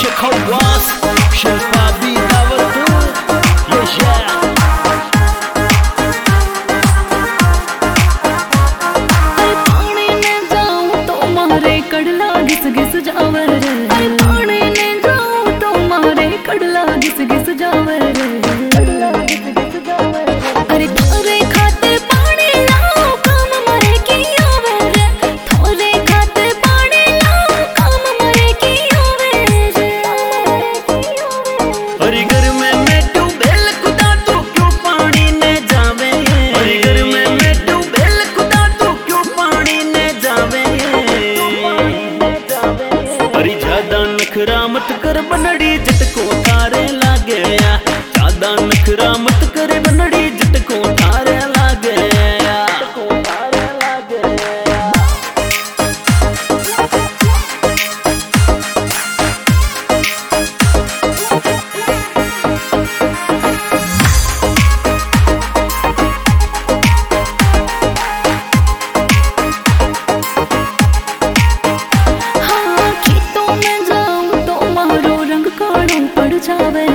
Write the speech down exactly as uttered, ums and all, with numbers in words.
Hawas, Shelpabi Davatu, yeah yeah. पानी में जाऊं तो मारे कड़ला घिस घिस जावे रे। पानी में जाऊं तो मारे कड़ला घिस घिस जावे रे। अरे थोरे खाते पानी लाओ काम मरे की आवे रे। थोरे खाते पानी लाओ काम मरे की आवे रे। अरे घर में मैं ट्यूबवेल खुदा तू क्यों पानी ने जावे। अरे घर में मैं ट्यूबवेल खुदा तू क्यों पानी ने जावे। अरे ज्यादा नखरा मत कर बनड़ी झटको तारे लागे। ज्यादा नखरा मत करे बनड़ी झटको तारे लागे। हाँ खेतों में जाऊं तो मारो रंग काढ़ो पड़ जावे